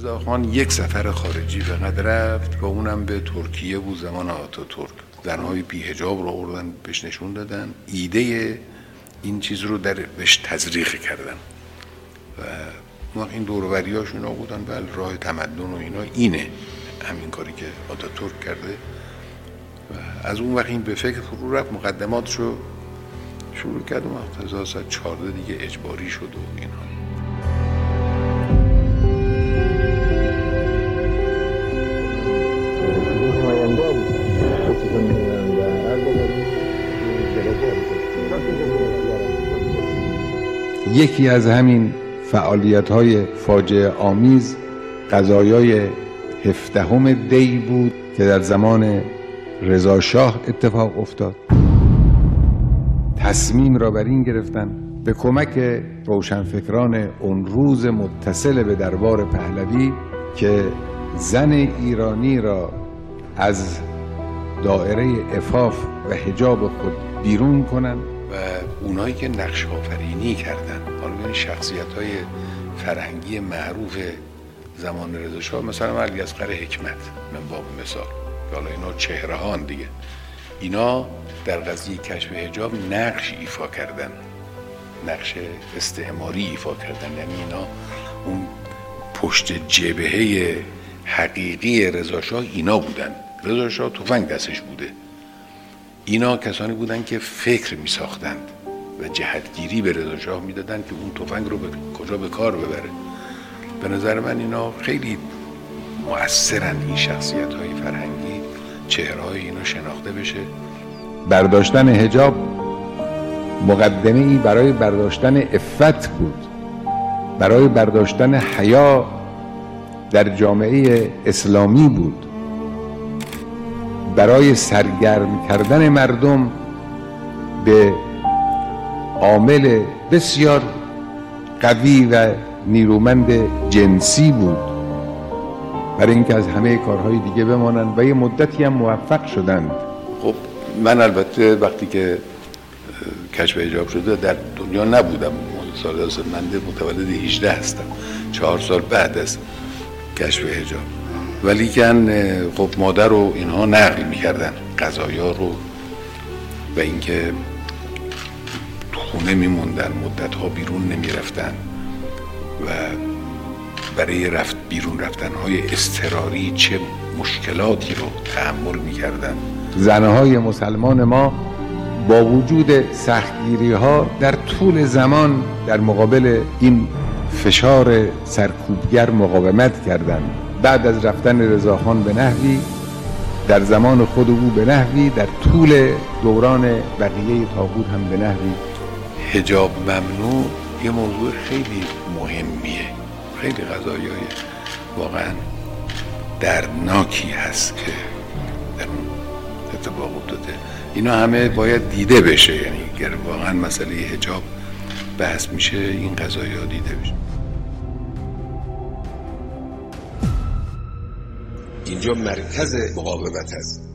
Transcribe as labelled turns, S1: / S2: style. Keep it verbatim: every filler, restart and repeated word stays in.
S1: رضاخان یک سفر خارجی فقط رفت و اونم به ترکیه بود زمان آتاتورک. زنهای بی حجاب رو آوردن بهش نشون دادن، ایده این چیز رو در بهش تزریق کردن و این دوروریاش اینا بودن بله راه تمدن و اینا اینه، همین کاری که آتاتورک کرده. و از اون وقت این به فکر فرو رفت، مقدماتشو شروع کرد و هزار و سیصد و چهارده دیگه اجباری شد و اینها.
S2: یکی از همین فعالیت‌های فاجعه آمیز قضایای هفدهم دی بود که در زمان رضا شاه اتفاق افتاد. تصمیم را بر این گرفتن به کمک روشنفکران اون روز متصل به دربار پهلوی که زن ایرانی را از دایره عفاف و حجاب خود بیرون کنن
S1: و اونایی که نقش آفرینی کردن، حالا ببین شخصیت‌های فرهنگی معروف زمان رضا شاه مثلا علیاصغر حکمت من باب مثال، حالا اینا چهرهان دیگه، اینا در قضیه کشف حجاب نقش ایفا کردن، نقش استعماری ایفا کردن، یعنی اینا اون پشت جبهه حقیقی رضا شاه اینا بودن. رضا شاه تفنگ دستش بوده، اینا کسانی بودن که فکر می ساختند و جهتگیری به رضا شاه می دادن که اون تفنگ رو به کجا به کار ببره. به نظر من اینا خیلی مؤثرن، این شخصیت های فرهنگی، چهره های اینا شناخته بشه.
S2: برداشتن حجاب مقدمه ای برای برداشتن عفت بود، برای برداشتن حیا در جامعه اسلامی بود، برای سرگرم کردن مردم به عامل بسیار قوی و نیرومند جنسی بود، برای اینکه از همه کارهای دیگه بمانند و یه مدتی هم موفق شدند.
S1: خب من البته وقتی که کشف حجاب شده در دنیا نبودم، سال من متولد هجده هستم، چهار سال بعد از کشف حجاب، ولی کن خب مادر رو اینها نقل میکردن قضایا رو و اینکه خونه میموندن، مدت ها بیرون نمیرفتن و برای رفت بیرون رفتن های اضطراری چه مشکلاتی رو تحمل میکردن.
S2: زنهای مسلمان ما با وجود سختگیری ها در طول زمان در مقابل این فشار سرکوبگر مقاومت کردند. بعد از رفتن رضاخان به نحوی، در زمان خود او به نحوی، در طول دوران بقیه طاغوت هم به نحوی.
S1: حجاب ممنوع یه موضوع خیلی مهمیه، خیلی قضایای واقعا دردناکی هست که در اون اتفاق افتاده. اینا همه باید دیده بشه، یعنی اگر واقعا مسئله حجاب بحث میشه این قضایا دیده بشه.
S3: اینجا مرکز مقاومت است.